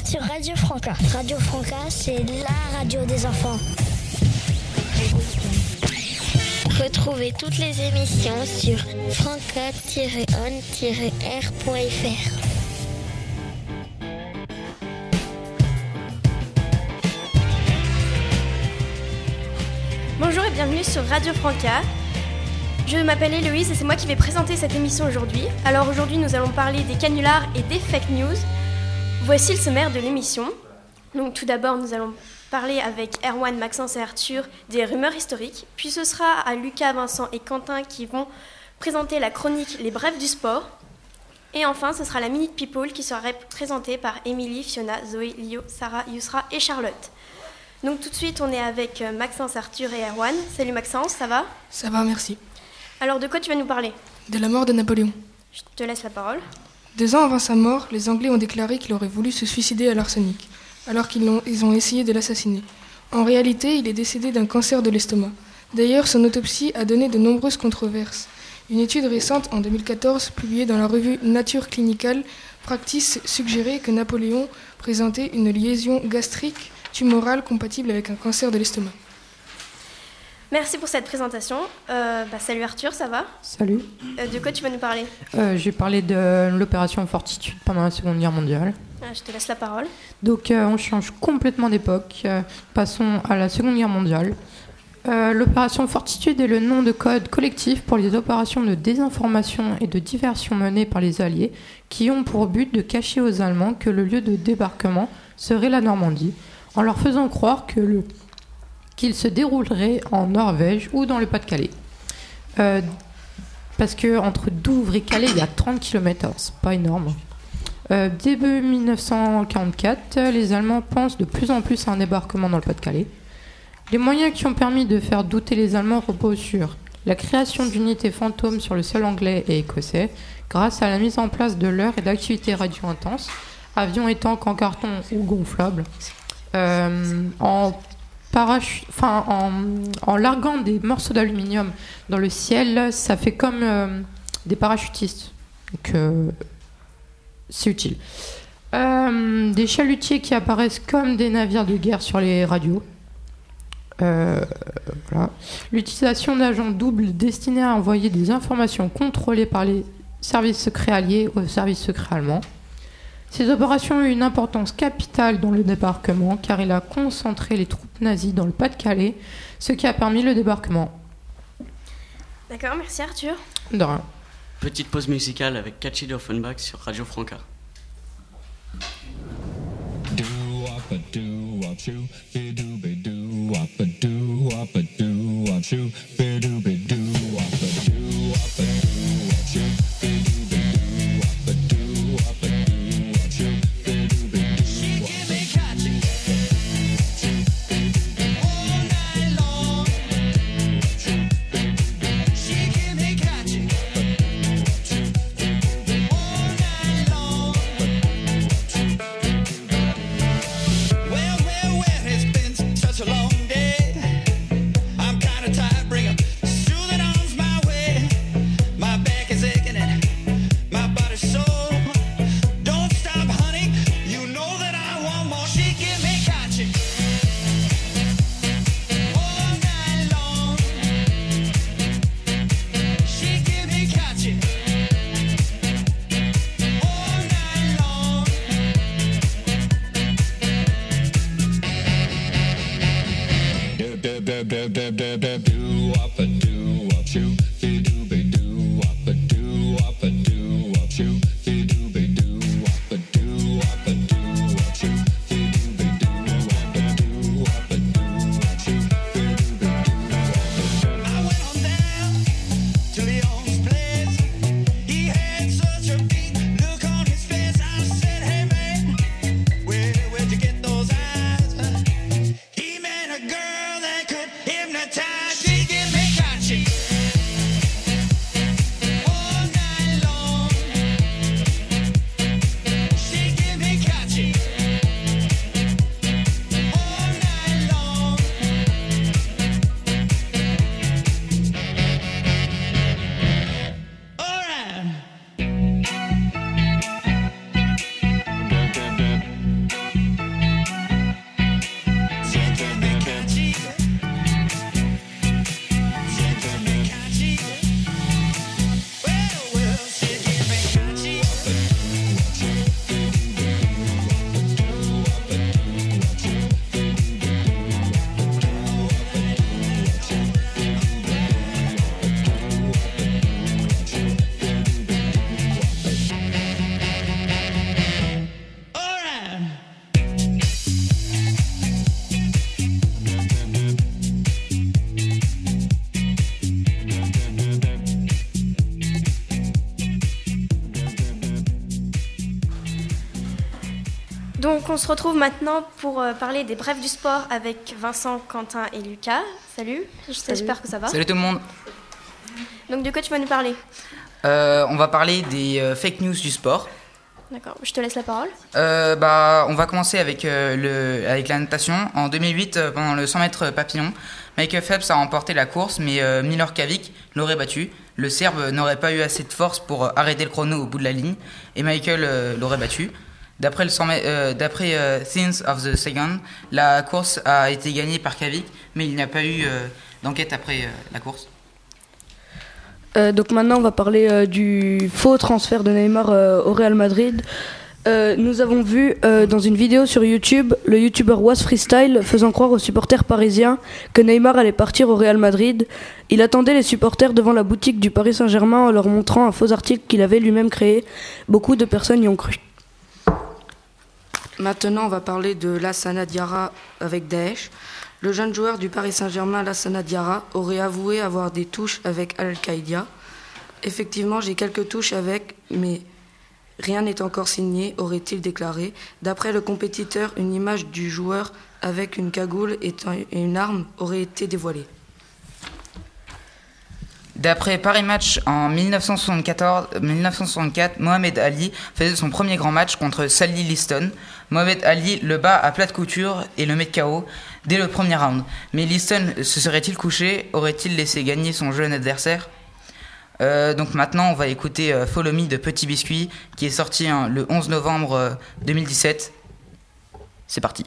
sur Radio Franca. Radio Franca, c'est la radio des enfants. Retrouvez toutes les émissions sur franca-on-r.fr. Bonjour et bienvenue sur Radio Franca. Je m'appelle Héloïse et c'est moi qui vais présenter cette émission aujourd'hui. Alors aujourd'hui nous allons parler des canulars et des fake news. Voici le sommaire de l'émission. Donc tout d'abord nous allons parler avec Erwan, Maxence et Arthur des rumeurs historiques. Puis ce sera à Lucas, Vincent et Quentin qui vont présenter la chronique Les Brèves du sport. Et enfin ce sera la Minute People qui sera présentée par Émilie, Fiona, Zoé, Lio, Sarah, Yousra et Charlotte. Donc tout de suite on est avec Maxence, Arthur et Erwan. Salut Maxence, ça va ? Ça va, merci. Alors de quoi tu vas nous parler ? De la mort de Napoléon. Je te laisse la parole. 2 ans avant sa mort, les Anglais ont déclaré qu'il aurait voulu se suicider à l'arsenic, alors qu'ils ont essayé de l'assassiner. En réalité, il est décédé d'un cancer de l'estomac. D'ailleurs, son autopsie a donné de nombreuses controverses. Une étude récente, en 2014, publiée dans la revue Nature Clinical Practice, suggérait que Napoléon présentait une lésion gastrique tumorale compatible avec un cancer de l'estomac. Merci pour cette présentation. Salut Arthur, ça va ? Salut. De quoi tu vas nous parler ? Je vais parler de l'opération Fortitude pendant la Seconde Guerre mondiale. Je te laisse la parole. Donc on change complètement d'époque. Passons à la Seconde Guerre mondiale. L'opération Fortitude est le nom de code collectif pour les opérations de désinformation et de diversion menées par les Alliés qui ont pour but de cacher aux Allemands que le lieu de débarquement serait la Normandie, en leur faisant croire qu'il se déroulerait en Norvège ou dans le Pas-de-Calais. Parce qu'entre Douvres et Calais, il y a 30 km, alors c'est pas énorme. Début 1944, les Allemands pensent de plus en plus à un débarquement dans le Pas-de-Calais. Les moyens qui ont permis de faire douter les Allemands reposent sur la création d'unités fantômes sur le sol anglais et écossais, grâce à la mise en place de leurres et d'activités radio intenses, avions et tanks en carton ou gonflables, en larguant des morceaux d'aluminium dans le ciel, ça fait comme des parachutistes. Donc, c'est utile. Des chalutiers qui apparaissent comme des navires de guerre sur les radios. Voilà. L'utilisation d'agents doubles destinés à envoyer des informations contrôlées par les services secrets alliés aux services secrets allemands. Ces opérations ont eu une importance capitale dans le débarquement car il a concentré les troupes nazies dans le Pas-de-Calais, ce qui a permis le débarquement. D'accord, merci Arthur. De rien. Petite pause musicale avec Catchy de Offenbach sur Radio Franca. It's been such a long day. I'm kinda tired, bring 'em shoes Donc on se retrouve maintenant pour parler des brefs du sport avec Vincent, Quentin et Lucas. Salut, j'espère que ça va. Salut tout le monde. Donc de quoi tu vas nous parler? On va parler des fake news du sport. D'accord, je te laisse la parole. On va commencer avec la natation. En 2008, pendant le 100 mètres papillon, Michael Phelps a remporté la course, mais Milor Kavic l'aurait battu. Le Serbe n'aurait pas eu assez de force pour arrêter le chrono au bout de la ligne, et Michael l'aurait battu. D'après Things of the Second, la course a été gagnée par Kavic, mais il n'y a pas eu d'enquête après la course. Donc maintenant on va parler du faux transfert de Neymar au Real Madrid. Nous avons vu dans une vidéo sur YouTube le youtubeur Was Freestyle faisant croire aux supporters parisiens que Neymar allait partir au Real Madrid. Il attendait les supporters devant la boutique du Paris Saint-Germain en leur montrant un faux article qu'il avait lui-même créé. Beaucoup de personnes y ont cru. Maintenant, on va parler de Lassana Diarra avec Daesh. Le jeune joueur du Paris Saint-Germain, Lassana Diarra, aurait avoué avoir des touches avec Al-Qaïda. Effectivement, j'ai quelques touches avec, mais rien n'est encore signé, aurait-il déclaré. D'après le compétiteur, une image du joueur avec une cagoule et une arme aurait été dévoilée. D'après Paris Match, en 1964, Mohamed Ali faisait son premier grand match contre Sally Liston. Mohamed Ali le bat à plate couture et le met KO dès le premier round. Mais Liston se serait-il couché? Aurait-il laissé gagner son jeune adversaire? Donc maintenant, on va écouter Follow Me de Petit Biscuit, qui est sorti le 11 novembre 2017. C'est parti.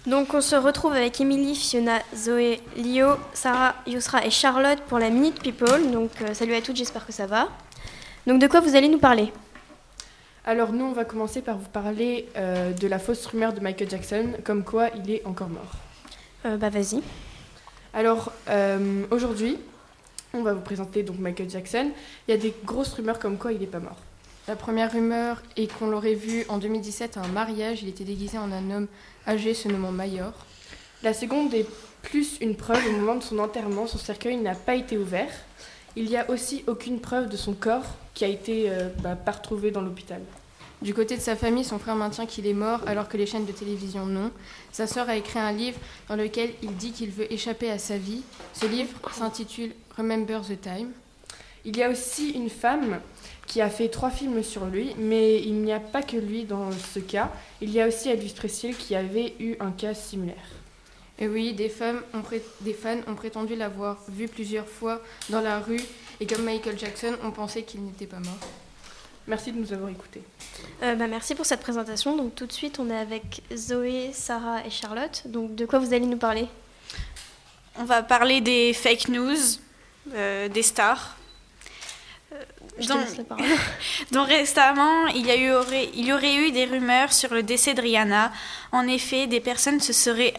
Donc on se retrouve avec Émilie, Fiona, Zoé, Lio, Sarah, Yousra et Charlotte pour la Minute People. Donc salut à toutes, j'espère que ça va. Donc de quoi vous allez nous parler ? Alors nous, on va commencer par vous parler de la fausse rumeur de Michael Jackson, comme quoi il est encore mort. Vas-y. Alors aujourd'hui, on va vous présenter donc Michael Jackson. Il y a des grosses rumeurs comme quoi il n'est pas mort. La première rumeur est qu'on l'aurait vu en 2017 à un mariage. Il était déguisé en un homme âgé se nommant Mayor. La seconde est plus une preuve. Au moment de son enterrement, son cercueil n'a pas été ouvert. Il n'y a aussi aucune preuve de son corps qui a été pas retrouvé dans l'hôpital. Du côté de sa famille, son frère maintient qu'il est mort alors que les chaînes de télévision non. Sa sœur a écrit un livre dans lequel il dit qu'il veut échapper à sa vie. Ce livre s'intitule Remember the Time. Il y a aussi une femme qui a fait 3 films sur lui, mais il n'y a pas que lui dans ce cas. Il y a aussi Elvis Presley qui avait eu un cas similaire. Et oui, des fans ont prétendu l'avoir vu plusieurs fois dans la rue et comme Michael Jackson, ont pensé qu'il n'était pas mort. Merci de nous avoir écoutés. Merci pour cette présentation. Donc tout de suite, on est avec Zoé, Sarah et Charlotte. Donc de quoi vous allez nous parler ? On va parler des fake news, des stars. Je te laisse la parole. Donc récemment, il y aurait eu des rumeurs sur le décès de Rihanna. En effet, des personnes se seraient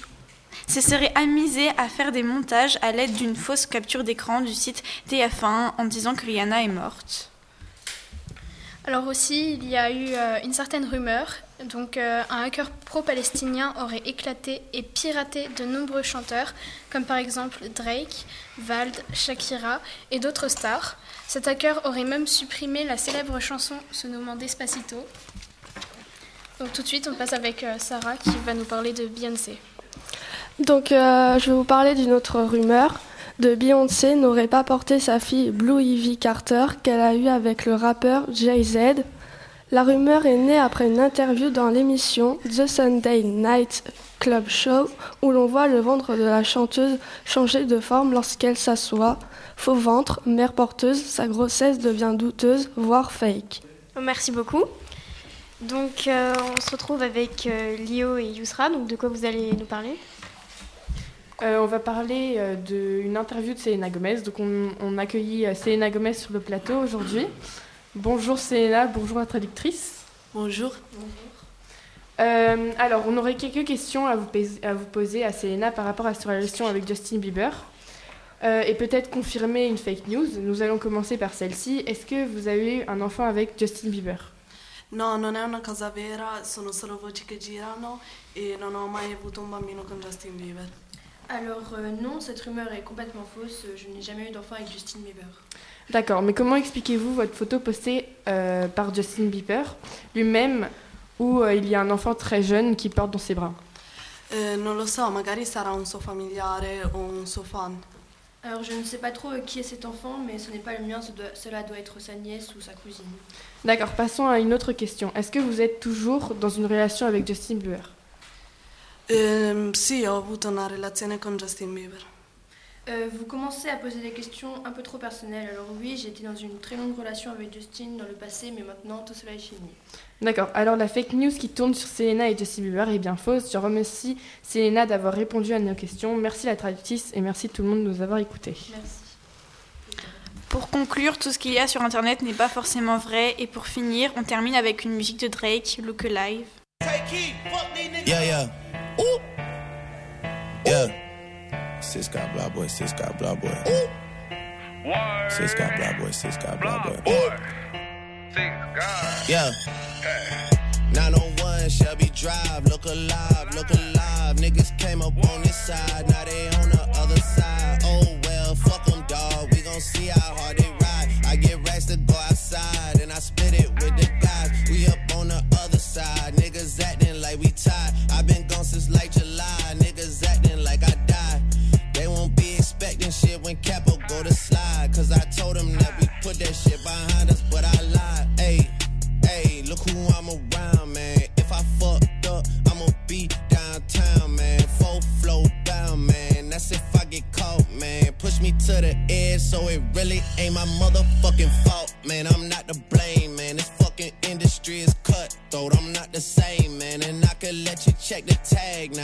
amusées à faire des montages à l'aide d'une fausse capture d'écran du site TF1 en disant que Rihanna est morte. Alors aussi, il y a eu une certaine rumeur. Donc, un hacker pro-palestinien aurait éclaté et piraté de nombreux chanteurs, comme par exemple Drake, Vald, Shakira et d'autres stars. Cet hacker aurait même supprimé la célèbre chanson se nommant Despacito. Donc tout de suite, on passe avec Sarah qui va nous parler de Beyoncé. Donc, je vais vous parler d'une autre rumeur. Beyoncé n'aurait pas porté sa fille Blue Ivy Carter qu'elle a eue avec le rappeur Jay-Z. La rumeur est née après une interview dans l'émission The Sunday Night Club Show où l'on voit le ventre de la chanteuse changer de forme lorsqu'elle s'assoit. Faux ventre, mère porteuse, sa grossesse devient douteuse, voire fake. Merci beaucoup. Donc on se retrouve avec Lio et Yousra. Donc de quoi vous allez nous parler ? On va parler d'une interview de Selena Gomez. Donc on accueillit Selena Gomez sur le plateau aujourd'hui. Bonjour Selena, bonjour la traductrice. Bonjour. Alors on aurait quelques questions à vous poser à Selena par rapport à sa relation avec Justin Bieber. Et peut-être confirmer une fake news. Nous allons commencer par celle-ci. Est-ce que vous avez eu un enfant avec Justin Bieber ? No, non è una cosa vera, sono solo voci che girano e non ho mai avuto un bambino con Justin Bieber. Alors non, cette rumeur est complètement fausse. Je n'ai jamais eu d'enfant avec Justin Bieber. D'accord, mais comment expliquez-vous votre photo postée par Justin Bieber lui-même où il y a un enfant très jeune qui porte dans ses bras ? Non lo so, magari sarà un suo familiare o un suo fan. Alors je ne sais pas trop qui est cet enfant, mais ce n'est pas le mien, cela doit être sa nièce ou sa cousine. D'accord, passons à une autre question. Est-ce que vous êtes toujours dans une relation avec Justin Bieber ? Sì, ho avuto una relazione con Justin Bieber. Vous commencez à poser des questions un peu trop personnelles. Alors oui, j'étais dans une très longue relation avec Justin dans le passé, mais maintenant tout cela est fini. D'accord, alors la fake news qui tourne sur Selena et Justin Bieber est bien fausse. Je remercie Selena d'avoir répondu à nos questions. Merci la traductrice et merci tout le monde de nous avoir écoutés. Merci. Pour conclure, tout ce qu'il y a sur Internet n'est pas forcément vrai. Et pour finir, on termine avec une musique de Drake, Look Alive. Yeah, yeah. Ooh. Yeah. Sis got blah boy, sis got blah boy. Sis got blah boy, sis got blah boy. Yeah. 901 Shelby Drive, look alive, look alive. Niggas came up on this side, now they on the other side. Oh well, fuck them, dawg. We gon' see how hard they ride. I get racks to go outside, and I spit it with the guys. We up on the other side, niggas acting like we tied. I been gone since like July, niggas acting like I died. They won't be expecting shit when Capo go to slide. Cause I told them that we put that shit behind us, but I lied. Hey, look who I'm around, man. If I fucked up, I'ma be downtown, man. Full flow down, man. That's if I get caught, man. Push me to the edge, so it really ain't my motherfucking fault, man. I'm not to blame, man. This fucking industry is cutthroat. I'm not the same, man. And I could let you check the tag now.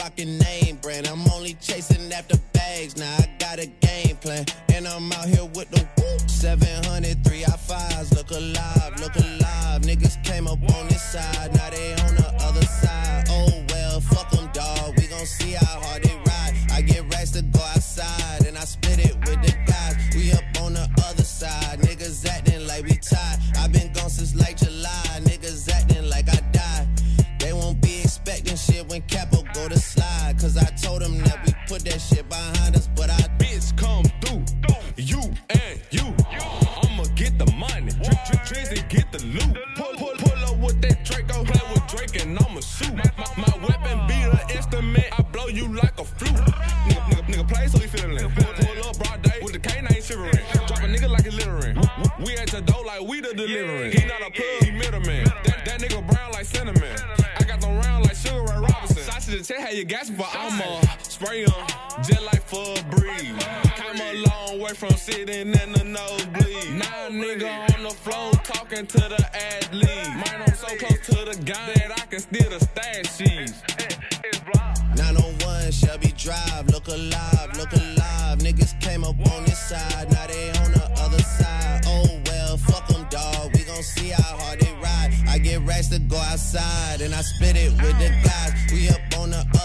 rockin' name brand. I'm only chasing after bags, now I got a game plan. And I'm out here with the whoop. 700 3i5s, look alive, look alive. Niggas came up on this side, now they on the other side. Oh well, fuck them, dawg, we gon' see how hard they ride. I get racks to go outside, and I split it with the guys. We up on the other side, niggas acting like we tied. I been gone since like July, niggas acting like I died. They won't be expecting shit when Capo go to slide. Cause I told them that we put that shit behind us, but I bitch come through, you and you. I'ma get the money, Drizzy get the loot. Pull up with that Draco, play with Drake and I'ma shoot. My weapon be the instrument, I blow you like a flute. Nigga play so he feelin'. Pull up broad day with the canine shivering. Drop a nigga like a littering. We at the door like we the delivering. He not a plug, he middleman. That nigga brown like cinnamon. I got them round like Sugar Ray Robinson. Sausage to check how you gasping for I'ma spray on just like for a breeze. Came a long way from sitting in the nosebleed. Now a nigga on the floor talking to the athlete. Man, I'm so close to the gun that I can steal the stash sheets. 901 Shelby Drive, look alive, look alive. Niggas came up on this side, now they on the other side. Oh well, fuck them, dawg, we gon' see how hard they ride. I get racks to go outside, and I spit it with the guys. We up on the